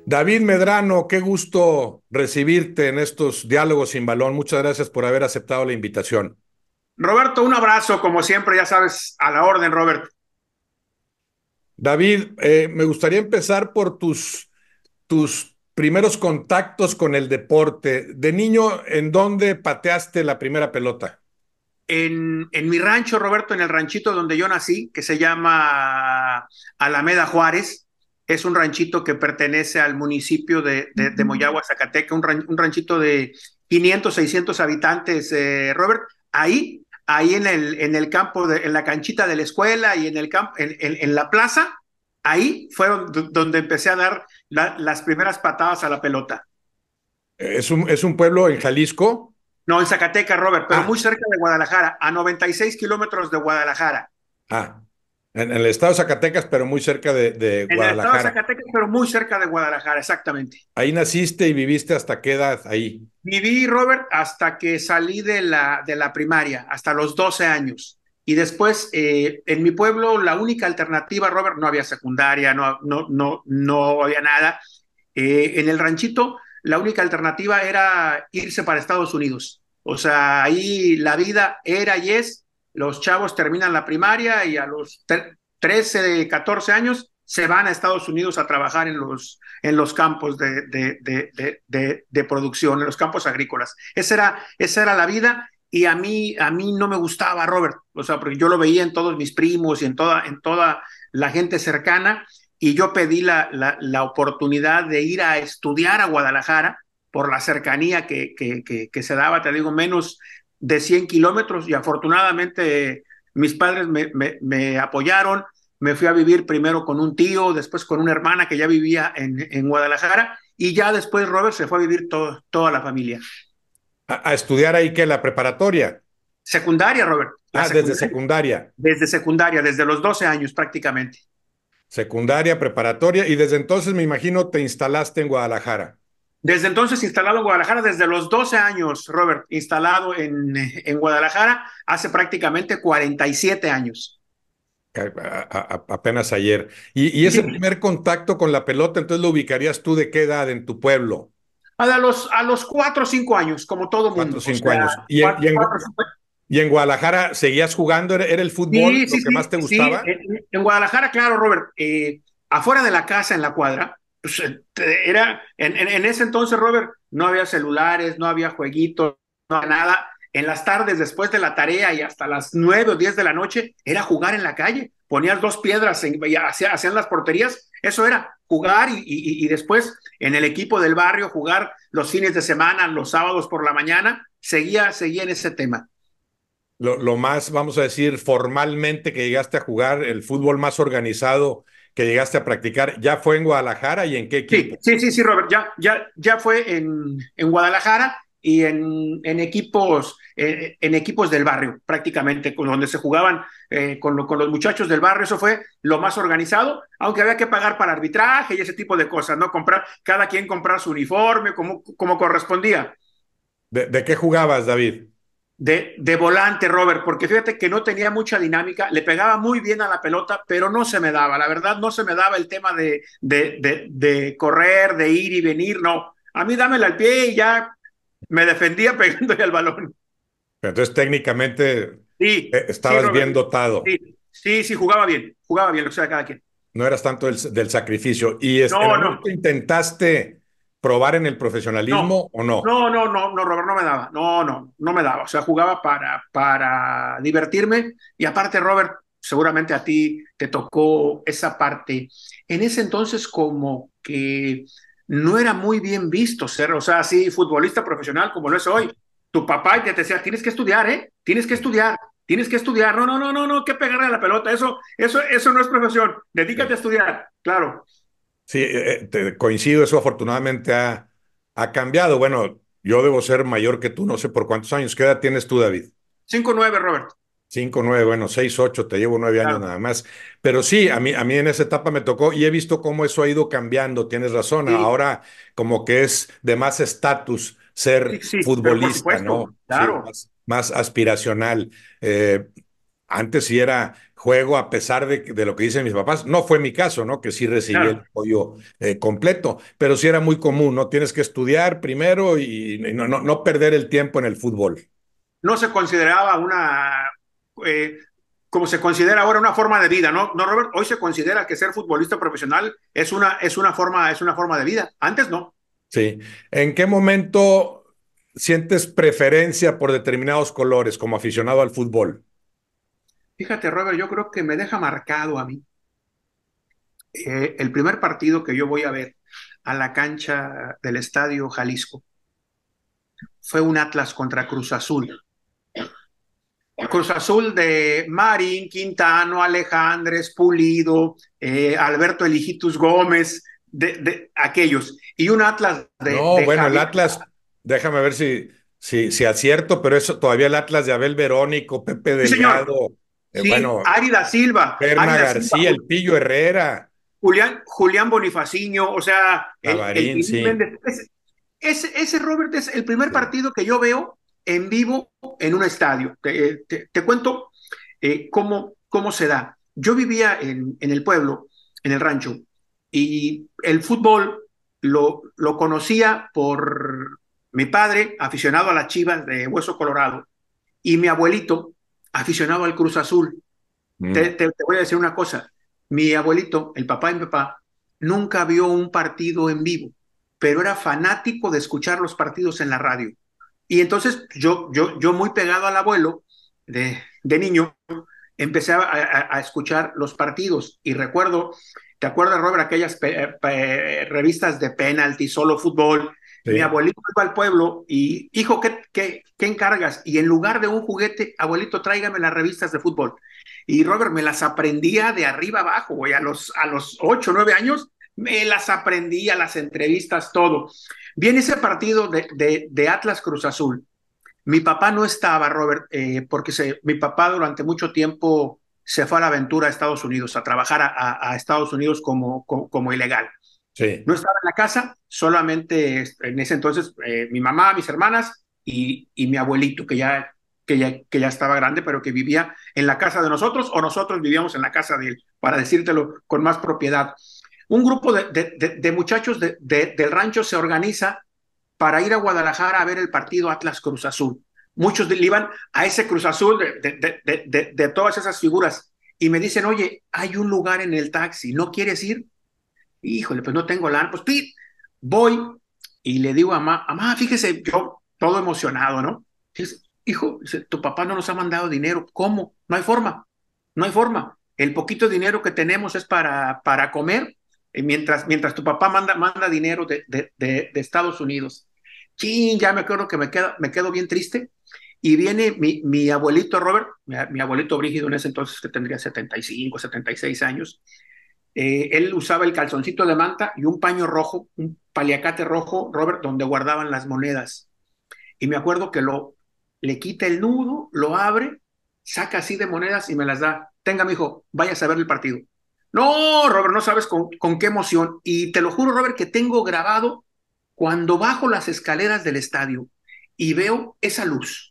David Medrano, qué gusto recibirte en estos diálogos sin balón. Muchas gracias por haber aceptado la invitación. Roberto, un abrazo, como siempre, ya sabes, a la orden, Robert. David, me gustaría empezar por tus primeros contactos con el deporte. De niño, ¿en dónde pateaste la primera pelota? En mi rancho, Roberto, en el ranchito donde yo nací, que se llama Alameda Juárez, es un ranchito que pertenece al municipio de Moyagua, Zacatecas, un ranchito de 500, 600 habitantes, Robert. Ahí en el campo, en la canchita de la escuela y en el campo, en la plaza, ahí fue donde empecé a dar las primeras patadas a la pelota. ¿Es un pueblo en Jalisco? No, en Zacatecas, Robert, pero Ah, muy cerca de Guadalajara, a 96 kilómetros de Guadalajara. ah, en el estado de Zacatecas, pero muy cerca de En el estado de Guadalajara. Zacatecas, pero muy cerca de Guadalajara, exactamente. Ahí naciste y viviste hasta qué edad ahí. Viví, Robert, hasta que salí de la primaria, hasta los 12 años. Y después, en mi pueblo, la única alternativa, Robert, no había secundaria, no había nada. En el ranchito, la única alternativa era irse para Estados Unidos. O sea, ahí la vida era y es, los chavos terminan la primaria y a los 13, 14 años se van a Estados Unidos a trabajar en los campos de producción, en los campos agrícolas. Esa era la vida y a mí no me gustaba, Robert, o sea, porque yo lo veía en todos mis primos y en toda la gente cercana y yo pedí la oportunidad de ir a estudiar a Guadalajara por la cercanía que se daba, te digo, menos de 100 kilómetros y afortunadamente mis padres me apoyaron. Me fui a vivir primero con un tío, después con una hermana que ya vivía en Guadalajara y ya después Robert se fue a vivir toda la familia. A estudiar ahí que la preparatoria. Secundaria, Robert, la Desde secundaria. secundaria. Desde secundaria, desde los 12 años prácticamente. Secundaria, preparatoria, y desde entonces me imagino te instalaste en Guadalajara. Desde entonces instalado en Guadalajara, desde los 12 años, Robert, instalado en Guadalajara, hace prácticamente 47 años. Apenas ayer. Y ese Sí, primer contacto con la pelota, entonces lo ubicarías tú de qué edad en tu pueblo. a los 4 o 5 años, como todo Cuatro o mundo. O cinco sea, años. Y en, y cuatro, en, cuatro, cinco. y en Guadalajara seguías jugando, ¿era el fútbol Sí, lo sí, que más sí, te sí. gustaba? En Guadalajara, claro, Robert, afuera de la casa, en la cuadra, pues, era, en ese entonces, Robert, no había celulares, no había jueguitos, no había nada. En las tardes, después de la tarea y hasta las 9 o 10 de la noche, era jugar en la calle. Ponías dos piedras y hacían las porterías. Eso era jugar y después en el equipo del barrio, jugar los fines de semana, los sábados por la mañana. Seguía en ese tema. Lo más, vamos a decir, formalmente que llegaste a jugar, el fútbol más organizado que llegaste a practicar, ¿ya fue en Guadalajara y en qué Sí, equipo? sí, sí, sí, Robert, ya fue en Guadalajara y en equipos del barrio, prácticamente, donde se jugaban con los muchachos del barrio. Eso fue lo más organizado, aunque había que pagar para arbitraje y ese tipo de cosas, ¿no? Cada quien comprar su uniforme como correspondía. ¿De qué jugabas, David? De volante, Robert, porque fíjate que no tenía mucha dinámica, le pegaba muy bien a la pelota, pero no se me daba, la verdad no se me daba el tema de correr, de ir y venir, no. A mí dámela al pie y ya me defendía pegándole al balón. Entonces técnicamente Sí, sí, estabas Robert, bien dotado. sí, sí, sí, jugaba bien, lo que sea cada quien. No eras tanto del sacrificio. ¿Y en No, algún no, momento intentaste probar en el no, profesionalismo o no? no, Robert, no me daba, no me daba, o sea, jugaba para divertirme y aparte, Robert, seguramente a ti te tocó esa parte. En ese entonces como que no era muy bien visto ser, o sea, así futbolista profesional como lo es hoy. Tu papá te decía, tienes que estudiar, ¿eh? Tienes que estudiar, tienes que estudiar. No, no, no, no, no, que pegarle a la pelota, eso no es profesión. Dedícate a Sí, estudiar, claro. sí, coincido, eso afortunadamente ha cambiado. Bueno, yo debo ser mayor que tú, no sé por cuántos años. ¿Qué edad tienes tú, David? 5-9, Robert, 5, 9, bueno, 6, 8, te llevo 9 años claro. nada más. Pero sí, a mí en esa etapa me tocó y he visto cómo eso ha ido cambiando, tienes razón. Sí, Ahora como que es de más estatus sí, ser sí, pero por futbolista, supuesto, ¿no? Sí, claro. más aspiracional. Eh, Antes sí era juego a pesar de lo que dicen mis papás. No fue mi caso, ¿no? Que sí recibí el Claro. apoyo completo, pero sí era muy común, ¿no? Tienes que estudiar primero y no perder el tiempo en el fútbol. No se consideraba eh, como se considera ahora, una forma de vida, ¿no? No, Robert, hoy se considera que ser futbolista profesional es una forma de vida. Antes no. Sí. ¿En qué momento sientes preferencia por determinados colores como aficionado al fútbol? Fíjate, Robert, yo creo que me deja marcado a mí. El primer partido que yo voy a ver a la cancha del Estadio Jalisco fue un Atlas contra Cruz Azul. Cruz Azul de Marín, Quintano, Alejandres, Pulido, Alberto Elijitus Gómez, de aquellos. Y un Atlas No, de bueno, el Javier. Atlas, déjame ver si acierto, pero eso todavía el Atlas de Abel Verónico, Pepe Sí, señor. Delgado, Sí, bueno, Berna Árida Silva, García, el Pillo Herrera, Julián Bonifaciño, o sea, el Lavarín, Pinín sí. Méndez. Ese, Robert, es el primer partido que yo veo en vivo en un estadio. Te cuento cómo se da. Yo vivía en el pueblo, en el rancho, y el fútbol lo conocía por mi padre, aficionado a las Chivas de Hueso Colorado, y mi abuelito, aficionado al Cruz Azul. Mm. Te voy a decir una cosa. Mi abuelito, el papá de mi papá, nunca vio un partido en vivo, pero era fanático de escuchar los partidos en la radio. Y entonces yo muy pegado al abuelo de niño, empecé a escuchar los partidos. Y recuerdo, ¿te acuerdas, Robert, aquellas revistas de penalti, solo fútbol? Mi Sí. abuelito iba al pueblo y, hijo, ¿qué encargas? Y en lugar de un juguete, abuelito, tráigame las revistas de fútbol. Y Robert, me las aprendía de arriba abajo, güey, a los 8, 9 años, me las aprendía, las entrevistas, todo. Viene ese partido de Atlas Cruz Azul. Mi papá no estaba, Robert, porque mi papá durante mucho tiempo se fue a la aventura a Estados Unidos, a trabajar a Estados Unidos como ilegal. Sí. No estaba en la casa, solamente en ese entonces mi mamá, mis hermanas y mi abuelito, que ya estaba grande, pero que vivía en la casa de nosotros o nosotros vivíamos en la casa de él, para decírtelo con más propiedad. Un grupo de muchachos del rancho se organiza para ir a Guadalajara a ver el partido Atlas Cruz Azul. Muchos le iban a ese Cruz Azul de todas esas figuras y me dicen, oye, hay un lugar en el taxi, ¿no quieres ir? Híjole, pues no tengo lana, pues Pete, voy y le digo a mamá, fíjese, yo todo emocionado, ¿no? Dice, hijo, tu papá no nos ha mandado dinero, ¿cómo? No hay forma, no hay forma. El poquito dinero que tenemos es para comer, mientras tu papá manda dinero de Estados Unidos. Sí, ya me acuerdo que me quedo bien triste. Y viene mi abuelito Robert, mi abuelito Brígido en ese entonces, que tendría 75, 76 años. Él usaba el calzoncito de manta y un paño rojo, un paliacate rojo, Robert, donde guardaban las monedas. Y me acuerdo que le quita el nudo, lo abre, saca así de monedas y me las da. Tenga, mijo, vayas a ver el partido. No, Robert, no sabes con qué emoción. Y te lo juro, Robert, que tengo grabado cuando bajo las escaleras del estadio y veo esa luz,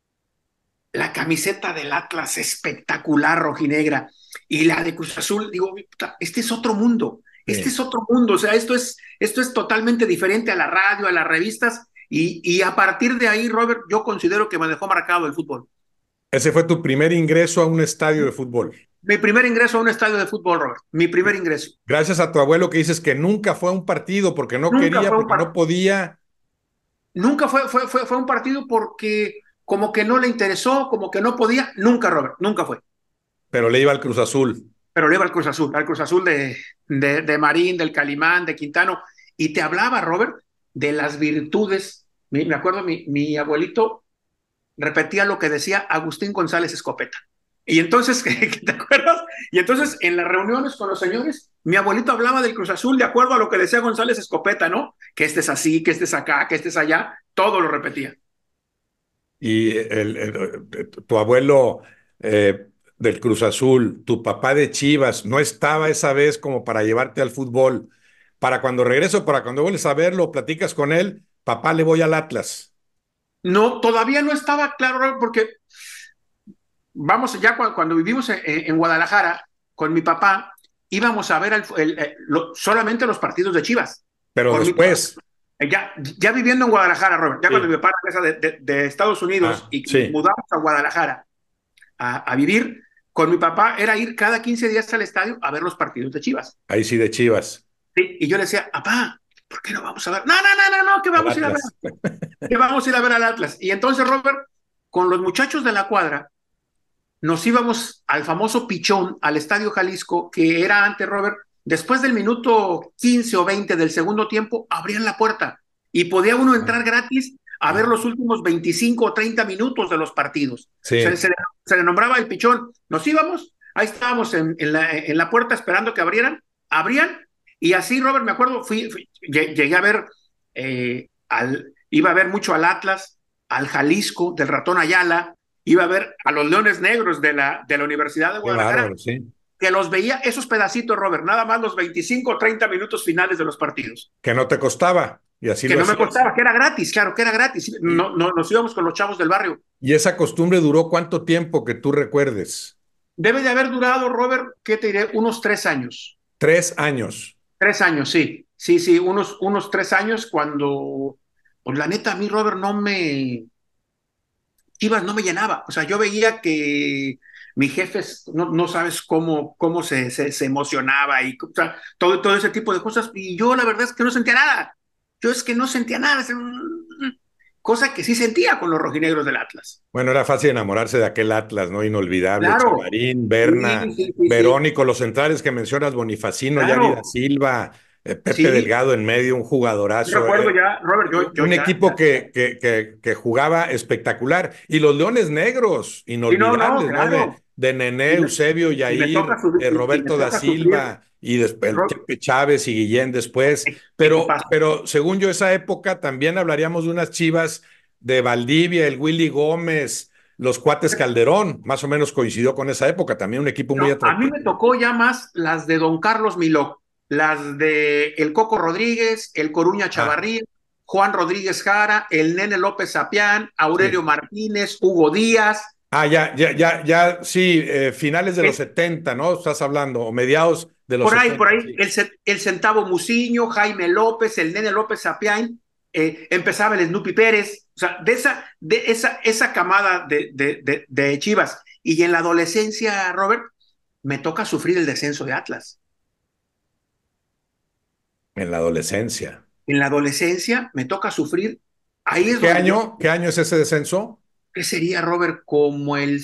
la camiseta del Atlas espectacular, rojinegra, y la de Cruz Azul, digo, este es otro mundo, este Sí. es otro mundo, o sea, esto es totalmente diferente a la radio, a las revistas, y a partir de ahí, Robert, yo considero que me dejó marcado el fútbol. Ese fue tu primer ingreso a un estadio de fútbol. Mi primer ingreso a un estadio de fútbol, Robert, mi primer ingreso. Gracias a tu abuelo que dices que nunca fue a un partido porque no Nunca quería, fue un porque partido, no podía, nunca fue un partido porque como que no le interesó, como que no podía, nunca, Robert, nunca fue. pero le iba al Cruz Azul. Pero le iba al Cruz Azul de Marín, del Calimán, de Quintano, y te hablaba, Robert, de las virtudes. Me acuerdo, mi abuelito repetía lo que decía Agustín González Escopeta. Y entonces, ¿te acuerdas? Y entonces, en las reuniones con los señores, mi abuelito hablaba del Cruz Azul de acuerdo a lo que decía González Escopeta, ¿no? Que este es así, que este es acá, que este es allá, todo lo repetía. Y tu abuelo del Cruz Azul, tu papá de Chivas, no estaba esa vez como para llevarte al fútbol. Para cuando regreso, para cuando vuelves a verlo, platicas con él, papá, le voy al Atlas. No, todavía no estaba claro, Robert, porque vamos, ya cuando vivimos en Guadalajara con mi papá, íbamos a ver solamente los partidos de Chivas. Pero Con mi, después, ya viviendo en Guadalajara, Robert, ya cuando sí. mi papá regresa de Estados Unidos Ah, y que nos sí, mudamos a Guadalajara a vivir, con mi papá era ir cada 15 días al estadio a ver los partidos de Chivas. ahí sí de Chivas, Sí, y yo le decía, papá, ¿por qué no vamos a ver? No, no, no, no, no, que al vamos a ir a ver, Atlas. que vamos a ir a ver al Atlas. Y entonces, Robert, con los muchachos de la cuadra, nos íbamos al famoso Pichón, al Estadio Jalisco, que era antes, Robert, después del minuto 15 o 20 del segundo tiempo, abrían la puerta y podía uno Ah, entrar gratis a ver ah, los últimos 25 o 30 minutos de los partidos. Se, sí, se, se le nombraba el Pichón. Nos íbamos, ahí estábamos en la puerta esperando que abrieran, abrían, y así, Robert, me acuerdo, llegué a ver, iba a ver mucho al Atlas, al Jalisco, del Ratón Ayala, iba a ver a los Leones Negros de la Universidad de qué Guadalajara, bárbaro, sí. que los veía esos pedacitos, Robert, nada más los 25 o 30 minutos finales de los partidos. Que no te costaba y así Que lo no me hacías. costaba, que era gratis, claro, que era gratis. Y, No, no, nos íbamos con los chavos del barrio. y esa costumbre duró cuánto tiempo que tú recuerdes. Debe de haber durado, Robert, ¿qué te diré? Unos 3 años. 3 años. 3 años, sí. Sí, sí, unos 3 años cuando, pues la neta, a mí, Robert, Chivas no me llenaba. O sea, yo veía que mi jefe, no sabes cómo se emocionaba y o sea, todo ese tipo de cosas. Y yo la verdad es que no sentía nada. Yo es que no sentía nada. Cosa que sí sentía con los rojinegros del Atlas. Bueno, era fácil enamorarse de aquel Atlas, ¿no? Inolvidable, Claro. Chavarín, Sí, Berna, sí, sí, sí. Verónico, los centrales que mencionas, Bonifacino, Yari da Claro. Silva, Pepe Sí. Delgado en medio, un Yo jugadorazo. recuerdo ya, Robert, yo Un ya, equipo que jugaba espectacular. Y los Leones Negros, sí, no, no, inolvidables, ¿no? claro. De Nené, Y me, Eusebio, y me toca Yair, subir, y me Roberto da toca sufrir. Silva y después el Ro- Chepe Chávez y Guillén después. Equipazo. Pero según yo, esa época también hablaríamos de unas Chivas de Valdivia, el Willy Gómez, los Cuates Calderón, más o menos coincidió con esa época, también un equipo muy No, a mí me atractivo. tocó ya más las de Don Carlos Miló, las de el Coco Rodríguez, el Coruña Ah, Chavarría, Juan Rodríguez Jara, el Nene López Sapián, Aurelio sí. Martínez, Hugo Díaz, Ah, ya, sí, finales de los el, 70, ¿no? Estás hablando, o mediados de los 70, sí. el Centavo Muciño, Jaime López, el Nene López Sapián, empezaba el Snoopy Pérez, o sea, esa camada de Chivas. Y en la adolescencia, Robert, me toca sufrir el descenso de Atlas. En la adolescencia. En la adolescencia me toca sufrir, ahí es ¿Qué donde yo, año? ¿Qué año es ese descenso? ¿qué sería, Robert? Como el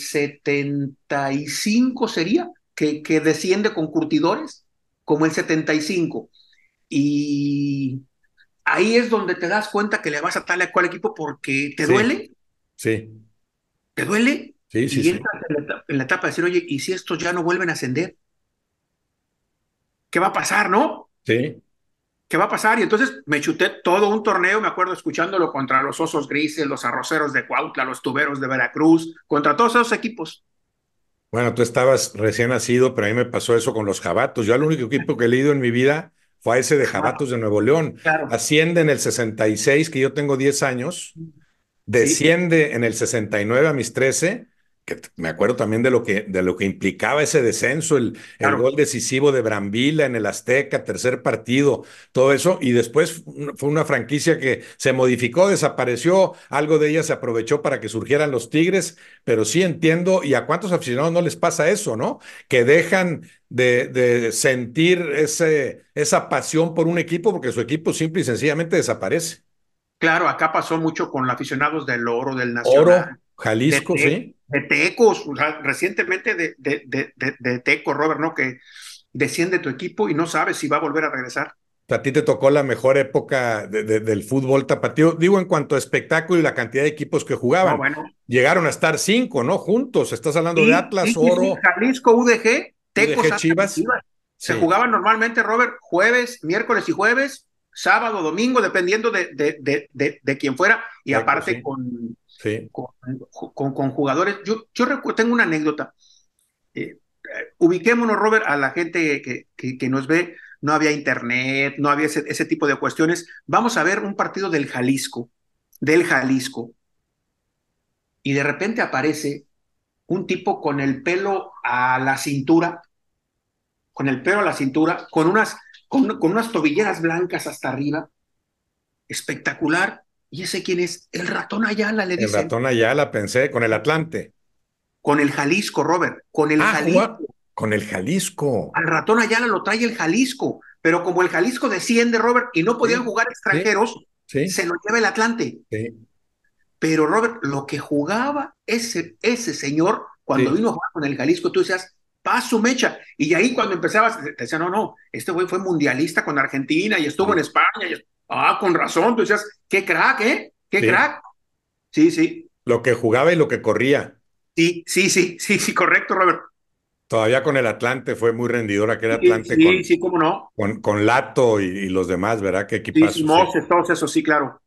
75 sería, que desciende con curtidores, como el 75. Y ahí es donde te das cuenta que le vas a tal a cual equipo porque Sí, sí, te duele, sí, sí, y sí, entras en la etapa de decir, oye, ¿y si estos ya no vuelven a ascender? ¿Qué va a pasar, no? sí. ¿Qué va a pasar? Y entonces me chuté todo un torneo, me acuerdo escuchándolo contra los Osos Grises, los Arroceros de Cuautla, los Tuberos de Veracruz, contra todos esos equipos. Bueno, tú estabas recién nacido, pero a mí me pasó eso con los Jabatos. Yo el único equipo que he leído en mi vida fue a ese de Jabatos de Nuevo León. Claro, Asciende en el 66, que yo tengo 10 años. sí, Desciende en el 69 a mis 13, me acuerdo también de lo que implicaba ese descenso, el claro, gol decisivo de Brambila en el Azteca, tercer partido, todo eso, y después fue una franquicia que se modificó, desapareció, algo de ella se aprovechó para que surgieran los Tigres, pero sí entiendo, y a cuántos aficionados no les pasa eso, ¿no? Que dejan de sentir esa pasión por un equipo porque su equipo simple y sencillamente desaparece. claro, acá pasó mucho con los aficionados del Oro, del Oro, Nacional, Jalisco, sí. de Tecos, o sea, recientemente de Tecos, Robert, ¿no? Que desciende tu equipo y no sabes si va a volver a regresar. A ti te tocó la mejor época del fútbol tapatío, digo en cuanto a espectáculo y la cantidad de equipos que No, jugaban. bueno, Llegaron a estar 5, ¿no? Juntos. Estás hablando de sí, Atlas, sí, sí, sí, Oro, Jalisco, UDG, Tecos, UDG Atlas y Chivas. Chivas. Se Sí, jugaban normalmente, Robert, jueves, miércoles y jueves, sábado, domingo, dependiendo de quién fuera, y Tecos, aparte sí, sí. con jugadores. Yo tengo una anécdota. Ubiquémonos, Robert, a la gente que nos ve. No había internet, no había ese tipo de cuestiones. Vamos a ver un partido del Jalisco, y de repente aparece un tipo con el pelo a la cintura, con el pelo a la cintura, con unas tobilleras blancas hasta arriba, espectacular. ¿Y ese quién es? El ratón Ayala, le El dicen. ratón Ayala, pensé, con el Atlante. Con el Jalisco, Robert, con el Ah, jugaba Jalisco. con el Jalisco. Al ratón Ayala lo trae el Jalisco, pero como el Jalisco desciende, Robert, y no podían Sí, jugar sí, extranjeros, sí, se lo lleva el Atlante. sí, Pero Robert, lo que jugaba ese señor cuando sí, vino a jugar con el Jalisco, tú decías, paz su mecha. Y ahí cuando empezabas, te decían, no, no, este güey fue mundialista con Argentina y estuvo en sí, España. Con razón, tú decías, qué crack, ¿eh? Qué sí. crack. Sí, sí, Lo que jugaba y lo que corría. sí, sí, sí, sí, sí, correcto, Robert. Todavía con el Atlante fue muy rendidor aquel Sí, Atlante sí, sí, cómo no. con Lato y los demás, ¿verdad? Qué Sí, sí, equipazo, sí. Moses, todos esos, sí, claro.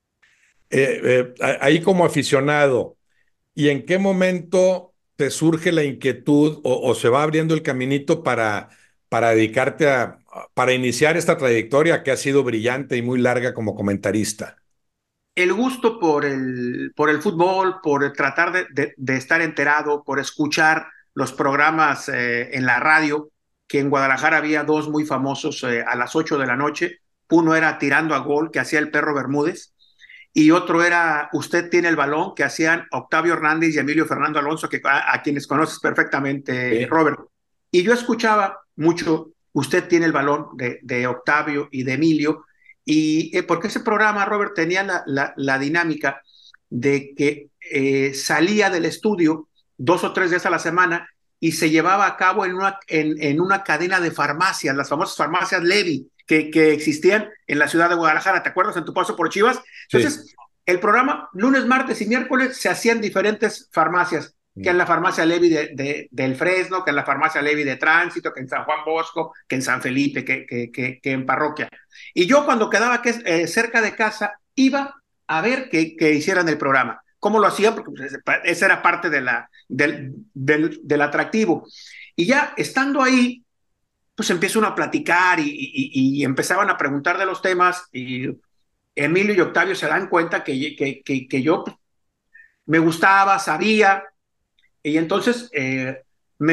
Ahí como aficionado, ¿y en qué momento te surge la inquietud o se va abriendo el caminito para dedicarte para iniciar esta trayectoria que ha sido brillante y muy larga como comentarista? El gusto por el fútbol, por tratar de estar enterado, por escuchar los programas en la radio, que en Guadalajara había dos muy famosos a las 8 de la noche. Uno era Tirando a Gol, que hacía el Perro Bermúdez, y otro era Usted tiene el balón, que hacían Octavio Hernández y Emilio Fernando Alonso, a quienes conoces perfectamente, Sí. Robert. Y yo escuchaba mucho Usted tiene el balón de Octavio y de Emilio, y porque ese programa, Robert, tenía la dinámica de que salía del estudio 2 o 3 días a la semana y se llevaba a cabo en una cadena de farmacias, las famosas farmacias Levi, que existían en la ciudad de Guadalajara. ¿Te acuerdas en tu paso por Chivas? Sí. Entonces, el programa lunes, martes y miércoles se hacían diferentes farmacias, que en Mm. la farmacia Levi del Fresno, que en la farmacia Levi de Tránsito, que en San Juan Bosco, que en San Felipe, que en Parroquia. Y yo cuando quedaba cerca de casa, iba a ver que hicieran el programa. ¿Cómo lo hacían? Porque pues, esa era parte del atractivo. Y ya estando ahí, pues empieza uno a platicar y empezaban a preguntar de los temas y Emilio y Octavio se dan cuenta que yo me gustaba, sabía, y entonces me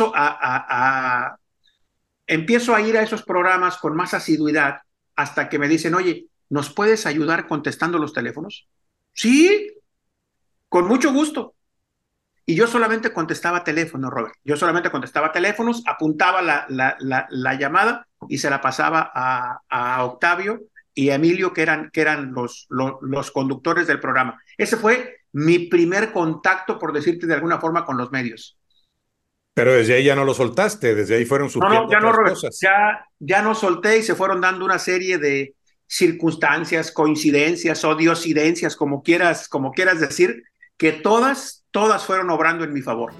empiezo a ir a esos programas con más asiduidad hasta que me dicen, oye, ¿nos puedes ayudar contestando los teléfonos? Sí, con mucho gusto. Y yo solamente contestaba teléfonos, Robert. Yo solamente contestaba teléfonos, apuntaba la llamada y se la pasaba a Octavio y a Emilio, que eran los conductores del programa. Ese fue mi primer contacto, por decirte de alguna forma, con los medios. Pero desde ahí ya no lo soltaste, desde ahí fueron No, no, surgiendo ya no, otras Robert. cosas. Ya no solté y se fueron dando una serie de circunstancias, coincidencias o diosidencias, como quieras decir, que todas fueron obrando en mi favor.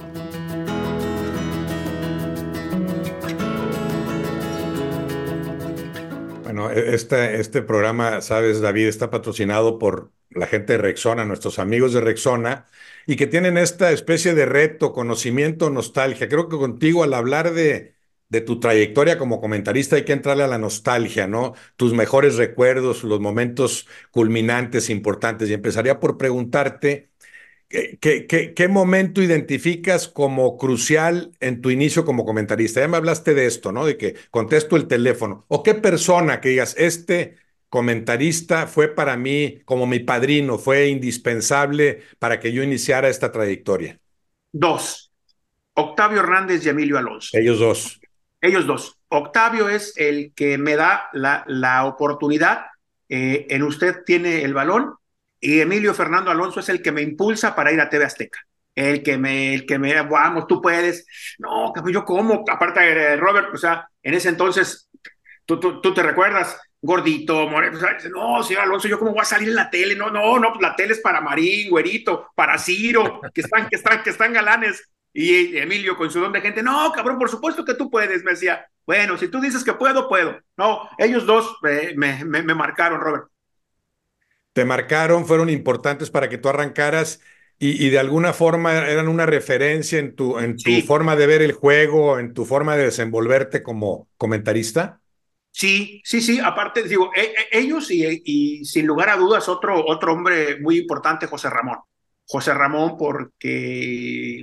Bueno, este programa, sabes, David, está patrocinado por la gente de Rexona, nuestros amigos de Rexona, y que tienen esta especie de reto, conocimiento, nostalgia. Creo que contigo al hablar de tu trayectoria como comentarista hay que entrarle a la nostalgia, ¿no? Tus mejores recuerdos, los momentos culminantes, importantes. Y empezaría por preguntarte. ¿Qué momento identificas como crucial en tu inicio como comentarista? Ya me hablaste de esto, ¿no? De que contesto el teléfono. ¿O qué persona que digas, este comentarista fue para mí como mi padrino, fue indispensable para que yo iniciara esta trayectoria? Dos, Octavio Hernández y Emilio Alonso. Ellos dos. Ellos dos. Octavio es el que me da la oportunidad. En Usted tiene el balón. Y Emilio Fernando Alonso es el que me impulsa para ir a TV Azteca. Vamos, tú puedes. No, yo cómo, aparte de Robert, o sea, en ese entonces, tú te recuerdas, gordito, moreno, o sea, no, señor Alonso, yo cómo voy a salir en la tele, no, no, no, pues la tele es para Marín, Güerito, para Ciro, que están galanes, y Emilio con su don de gente, no, cabrón, por supuesto que tú puedes, me decía, bueno, si tú dices que puedo, puedo, no, ellos dos me marcaron, Robert. Te marcaron, fueron importantes para que tú arrancaras y de alguna forma eran una referencia en tu Sí, forma de ver el juego, en tu forma de desenvolverte como comentarista. sí, sí, sí, aparte, digo, ellos y sin lugar a dudas otro hombre muy importante, José Ramón. José Ramón porque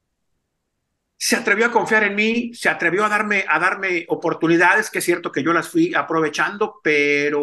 se atrevió a confiar en mí, se atrevió a darme oportunidades, que es cierto que yo las fui aprovechando, pero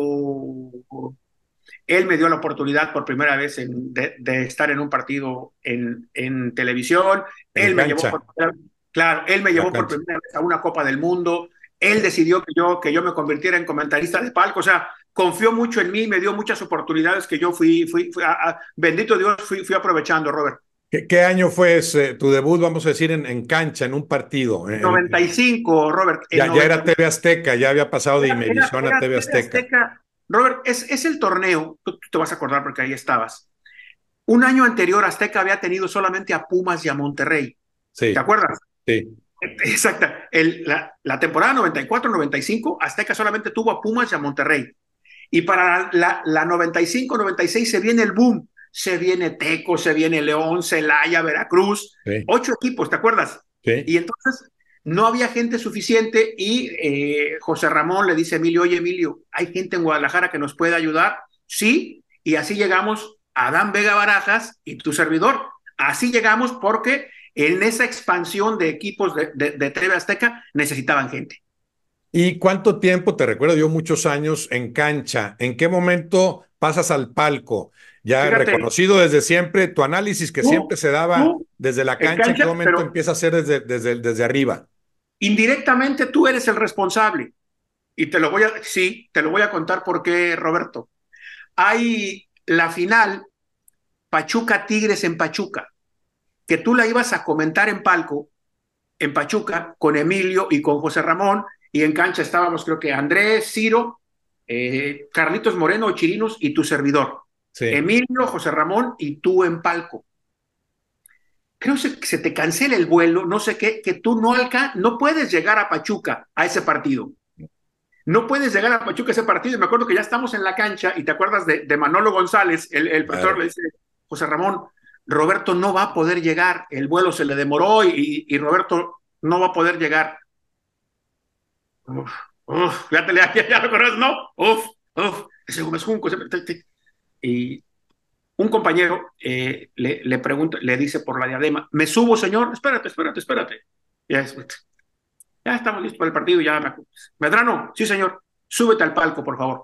él me dio la oportunidad por primera vez de estar en un partido en televisión. En Él me llevó cancha, claro, él me la llevó por cancha. primera vez a una Copa del Mundo. Él decidió que yo me convirtiera en comentarista de palco. O sea, confió mucho en mí, me dio muchas oportunidades que yo bendito Dios, fui aprovechando, Robert. ¿Qué año fue tu debut, vamos a decir, en cancha, en un partido? 95, Robert, en Ya 90. era TV Azteca, ya había pasado de Imevisión a Era TV TV Azteca. Azteca. Robert, es el torneo, tú te vas a acordar porque ahí estabas. Un año anterior, Azteca había tenido solamente a Pumas y a Monterrey. ¿Te Sí, acuerdas? sí. Exacta. La temporada 94-95, Azteca solamente tuvo a Pumas y a Monterrey. Y para la 95-96 se viene el boom. Se viene Teco, se viene León, Celaya, Veracruz. Sí, 8 equipos, ¿te acuerdas? sí. Y entonces no había gente suficiente y José Ramón le dice a Emilio, oye Emilio, ¿hay gente en Guadalajara que nos puede ayudar? Sí, y así llegamos a Adán Vega Barajas y tu servidor. Así llegamos porque en esa expansión de equipos de TV Azteca necesitaban gente. ¿Y cuánto tiempo, te recuerdo yo, muchos años en cancha? ¿En qué momento pasas al palco? Ya Fíjate, reconocido desde siempre, tu análisis que siempre tú, se daba tú desde la en cancha, ¿en qué cancha, momento pero empieza a ser desde arriba? indirectamente tú eres el responsable. Y sí, te lo voy a contar porque, Roberto. Hay la final Pachuca Tigres en Pachuca, que tú la ibas a comentar en palco, en Pachuca, con Emilio y con José Ramón, y en cancha estábamos, creo que Andrés, Ciro, Carlitos Moreno, Chirinos y tu servidor. Sí. Emilio, José Ramón y tú en palco. Creo que se te cancela el vuelo, no sé qué, que tú no puedes llegar a Pachuca a ese partido. No puedes llegar a Pachuca a ese partido. Y me acuerdo que ya estamos en la cancha y te acuerdas de Manolo González, el profesor Claro. le dice, José Ramón, Roberto no va a poder llegar, el vuelo se le demoró y Roberto no va a poder llegar. Uf, ya lo conoces, ¿no? Ese Gómez Junco. Y un compañero le pregunta, le dice por la diadema, ¿me subo, señor? Espérate. Ya, ya estamos listos para el partido, ya me... Medrano, sí, señor, súbete al palco, por favor.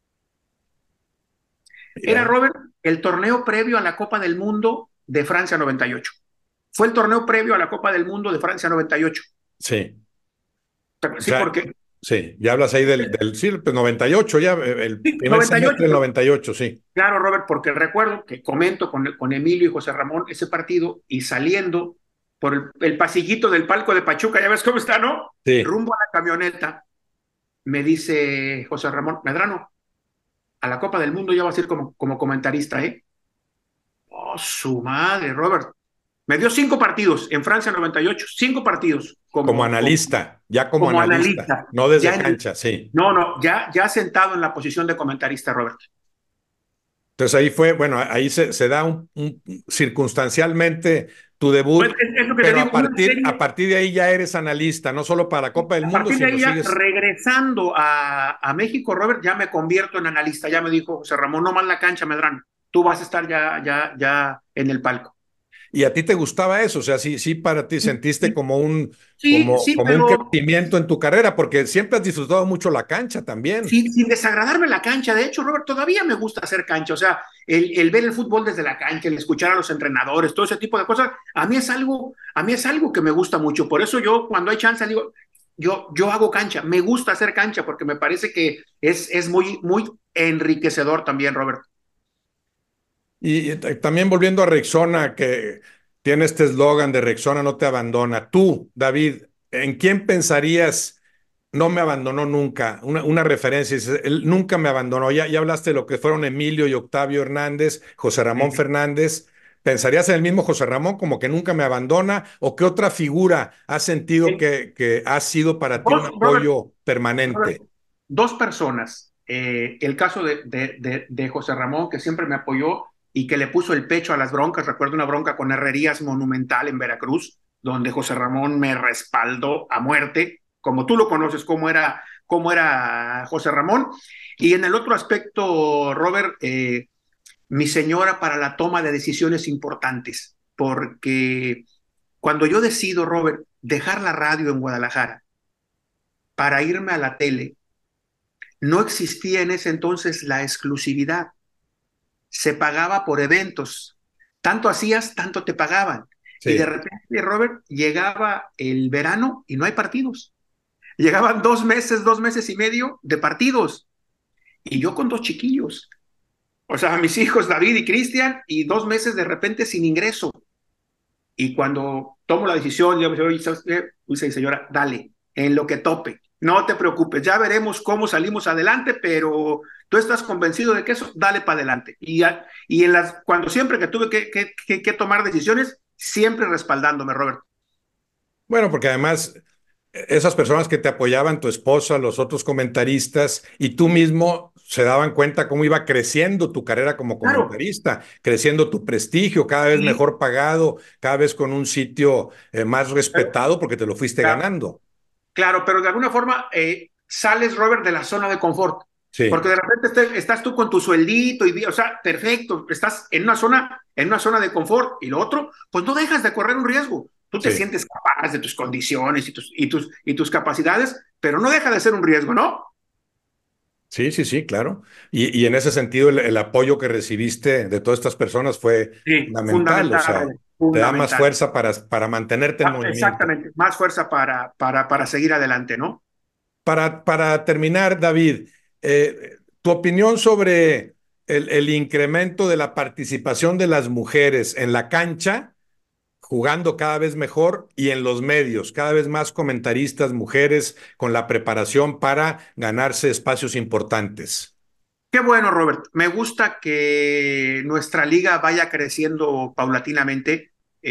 Era, Mira, Robert, el torneo previo a la Copa del Mundo de Francia 98. Fue el torneo previo a la Copa del Mundo de Francia 98. sí. O Sí, sea, porque sí, ya hablas ahí sí, pues 98, ya, el sí, primer 98, semestre del 98, sí. claro, Robert, porque recuerdo que comento con Emilio y José Ramón ese partido y saliendo por el pasillito del palco de Pachuca, ya ves cómo está, ¿no? Sí. Rumbo a la camioneta, me dice José Ramón, Medrano, a la Copa del Mundo ya vas a ir como comentarista, ¿eh? Oh, su madre, Robert. Me dio 5 partidos en Francia 98, 5 partidos Como como analista, ya como como analista, analista, no ya desde en el, cancha, sí. no, no, ya sentado en la posición de comentarista, Robert. Entonces ahí fue, bueno, ahí se da circunstancialmente tu Pues debut, es lo que te pero digo, una a serie, partir de ahí ya eres analista, no solo para Copa del a Mundo, partir de sino ahí ya sigues. regresando a México, Robert, ya me convierto en analista, ya me dijo José Ramón, no más la cancha, Medrano, tú vas a estar ya en el palco. Y a ti te gustaba eso, o sea, sí, sí, para ti sentiste Sí, como sí, como un pero crecimiento en tu carrera, porque siempre has disfrutado mucho la cancha también. sin desagradarme la cancha. De hecho, Robert, todavía me gusta hacer cancha. O sea, el ver el fútbol desde la cancha, el escuchar a los entrenadores, todo ese tipo de cosas, a mí es algo que me gusta mucho. Por eso yo, cuando hay chance, digo, yo hago cancha. Me gusta hacer cancha porque me parece que es muy enriquecedor también, Robert. Y también volviendo a Rexona, que tiene este eslogan de Rexona no te abandona. Tú, David, ¿en quién pensarías no me abandonó nunca? Una referencia, dices, él nunca me abandonó. Ya hablaste de lo que fueron Emilio y Octavio Hernández, José Ramón Fernández. ¿Pensarías en el mismo José Ramón como que nunca me abandona? ¿O qué otra figura has sentido que ha sido para ti un Robert, apoyo Robert, permanente? 2 personas. El caso de José Ramón, que siempre me apoyó y que le puso el pecho a las broncas. Recuerdo una bronca con Herrerías monumental en Veracruz, donde José Ramón me respaldó a muerte, como tú lo conoces, cómo era José Ramón. Y en el otro aspecto, Robert, mi señora para la toma de decisiones importantes, porque cuando yo decido, Robert, dejar la radio en Guadalajara para irme a la tele, no existía en ese entonces la exclusividad. Se pagaba por eventos. Tanto hacías, tanto te pagaban. Y de Sí, repente, Robert, llegaba el verano y no hay partidos. Llegaban 2 meses, 2 meses y medio de partidos. Y yo con dos chiquillos. O sea, mis hijos David y Cristian, y 2 meses de repente sin ingreso. Y cuando tomo la decisión, yo me digo, oye, ¿sabes qué? Dice, señora, dale, en lo que tope. No te preocupes, ya veremos cómo salimos adelante, pero tú estás convencido de que eso, dale para adelante. Y cuando siempre que tuve que tomar decisiones, siempre respaldándome, Robert. bueno, porque además esas personas que te apoyaban, tu esposa, los otros comentaristas y tú mismo se daban cuenta cómo iba creciendo tu carrera como Claro, comentarista, creciendo tu prestigio, cada vez sí, mejor pagado, cada vez con un sitio más pero, respetado porque te lo fuiste claro, ganando. claro, pero de alguna forma sales, Robert, de la zona de confort. Sí, Porque de repente estás tú con tu sueldito o sea, perfecto, estás en una zona de confort y lo otro, pues no dejas de correr un riesgo. Tú te sí. sientes capaz de tus condiciones y tus capacidades, pero no deja de ser un riesgo, ¿no? Sí, sí, sí, claro. Y en ese sentido, el apoyo que recibiste de todas estas personas fue Sí, fundamental, o fundamental, sea, Robert, te da más fundamental. fuerza para mantenerte en Ah, movimiento. exactamente, más fuerza para seguir adelante, ¿no? Para terminar, David, tu opinión sobre el incremento de la participación de las mujeres en la cancha, jugando cada vez mejor, y en los medios, cada vez más comentaristas, mujeres con la preparación para ganarse espacios importantes. Qué bueno, Robert. Me gusta que nuestra liga vaya creciendo paulatinamente.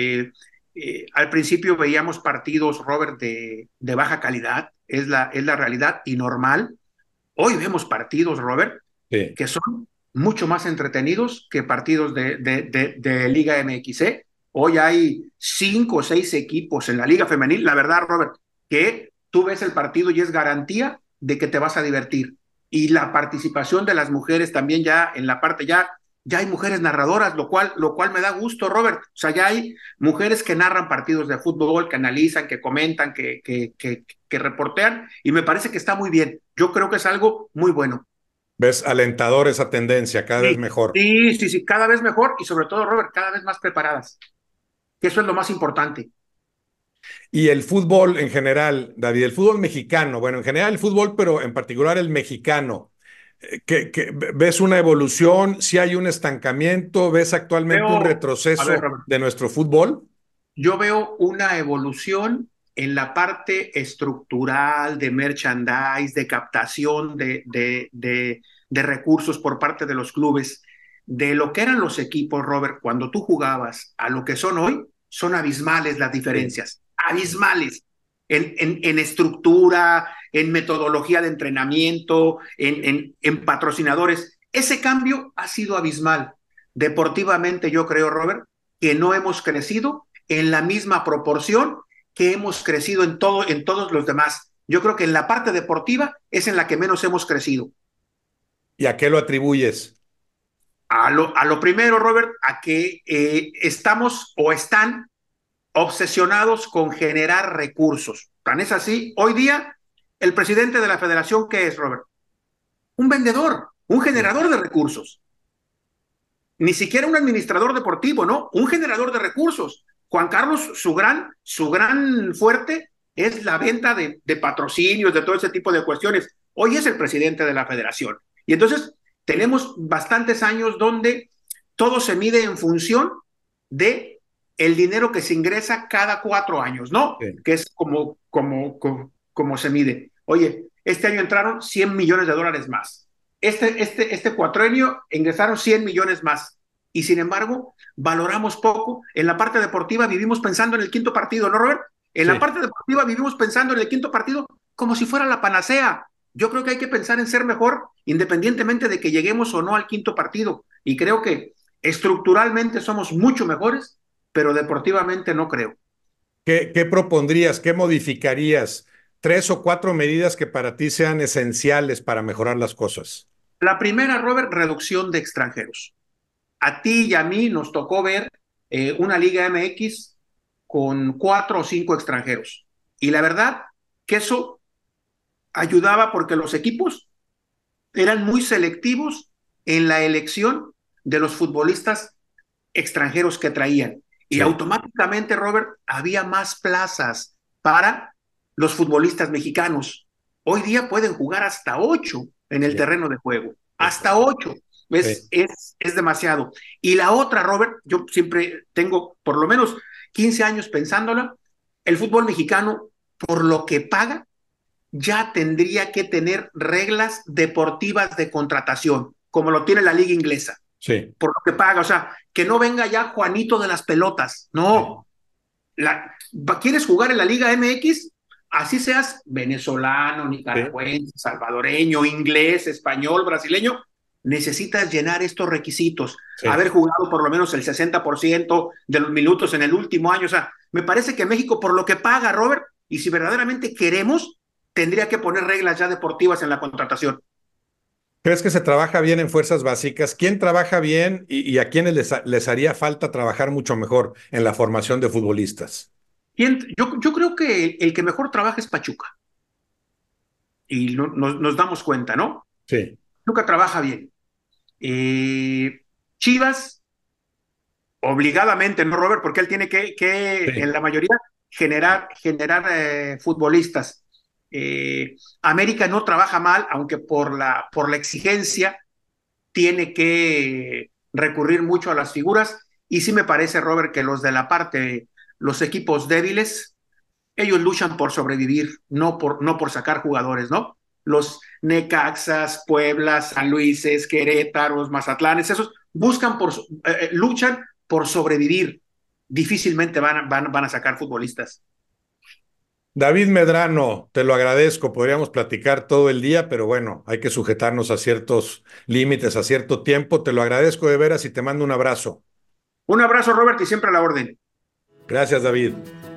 Al principio veíamos partidos, Robert, de baja calidad, es la realidad y normal. Hoy vemos partidos, Robert, Sí. que son mucho más entretenidos que partidos de Liga MX. ¿Eh? Hoy hay 5 o 6 equipos en la Liga Femenil. La verdad, Robert, que tú ves el partido y es garantía de que te vas a divertir. Y la participación de las mujeres también ya en la parte ya hay mujeres narradoras, lo cual me da gusto, Robert. O sea, ya hay mujeres que narran partidos de fútbol, que analizan, que comentan, que reportean, y me parece que está muy bien. Yo creo que es algo muy bueno. ¿Ves alentador esa tendencia, cada vez Sí, mejor? sí, sí, sí, cada vez mejor y sobre todo, Robert, cada vez más preparadas, que eso es lo más importante. Y el fútbol en general, David, el fútbol mexicano, bueno, en general el fútbol, pero en particular el mexicano, ¿ves una evolución? ¿Si hay un estancamiento? ¿Ves actualmente un A ver, retroceso Robert, de nuestro fútbol? yo veo una evolución en la parte estructural de merchandise, de captación de recursos por parte de los clubes, de lo que eran los equipos, Robert, cuando tú jugabas a lo que son hoy, son abismales las Sí, diferencias, abismales. En estructura, en metodología de entrenamiento, en patrocinadores. Ese cambio ha sido abismal. Deportivamente, yo creo, Robert, que no hemos crecido en la misma proporción que hemos crecido en todos los demás. Yo creo que en la parte deportiva es en la que menos hemos crecido. ¿y a qué lo atribuyes? A lo primero, Robert, a que estamos o están obsesionados con generar recursos. Tan es así, hoy día, el presidente de la federación, ¿qué es, Robert? Un vendedor, un Sí, generador de recursos. Ni siquiera un administrador deportivo, ¿no? Un generador de recursos. Juan Carlos, su gran fuerte es la venta de patrocinios, de todo ese tipo de cuestiones. Hoy es el presidente de la federación. Y entonces tenemos bastantes años donde todo se mide en función de el dinero que se ingresa cada 4 años, ¿no? sí. Que es como se mide. Oye, este año entraron $100 millones más. Este cuatrenio ingresaron 100 millones más. Y sin embargo, valoramos poco. En la parte deportiva vivimos pensando en el quinto partido, ¿no, Robert? En la Sí. parte deportiva vivimos pensando en el quinto partido como si fuera la panacea. Yo creo que hay que pensar en ser mejor independientemente de que lleguemos o no al quinto partido. Y creo que estructuralmente somos mucho mejores, pero deportivamente no creo. ¿Qué propondrías? ¿Qué modificarías? Tres o cuatro medidas que para ti sean esenciales para mejorar las cosas. La primera, Robert, reducción de extranjeros. a ti y a mí nos tocó ver una Liga MX con 4 o 5 extranjeros. Y la verdad que eso ayudaba porque los equipos eran muy selectivos en la elección de los futbolistas extranjeros que traían. Y Sí, automáticamente, Robert, había más plazas para los futbolistas mexicanos. Hoy día pueden jugar hasta 8 en el sí, terreno de juego. Hasta exacto. 8. Sí, Es demasiado. Y la otra, Robert, yo siempre tengo por lo menos 15 años pensándola, el fútbol mexicano, por lo que paga, ya tendría que tener reglas deportivas de contratación, como lo tiene la liga inglesa, sí, por lo que paga. O sea, que no venga ya Juanito de las pelotas. sí, No. ¿Quieres jugar en la Liga MX? Así seas venezolano, sí, nicaragüense, salvadoreño, inglés, español, brasileño, necesitas llenar estos requisitos. sí. Haber jugado por lo menos el 60% de los minutos en el último año. O sea, me parece que México, por lo que paga, Robert, y si verdaderamente queremos, tendría que poner reglas ya deportivas en la contratación. ¿Crees que se trabaja bien en fuerzas básicas? ¿Quién trabaja bien y a quiénes les haría falta trabajar mucho mejor en la formación de futbolistas? Yo creo que el que mejor trabaja es Pachuca. Y nos damos cuenta, ¿no? Sí, Pachuca trabaja bien. Chivas, obligadamente, ¿no, Robert? Porque él tiene en sí. la mayoría, generar futbolistas. América no trabaja mal, aunque por la exigencia tiene que recurrir mucho a las figuras. Y sí me parece, Robert, que los de la parte, los equipos débiles, ellos luchan por sobrevivir, no por sacar jugadores, ¿no? Los Necaxas, Pueblas, San Luises, Querétaros, Mazatlanes, esos luchan por sobrevivir. Difícilmente van a sacar futbolistas. David Medrano, te lo agradezco. Podríamos platicar todo el día, pero bueno, hay que sujetarnos a ciertos límites, a cierto tiempo. Te lo agradezco de veras y te mando un abrazo. Un abrazo, Robert, y siempre a la orden. Gracias, David.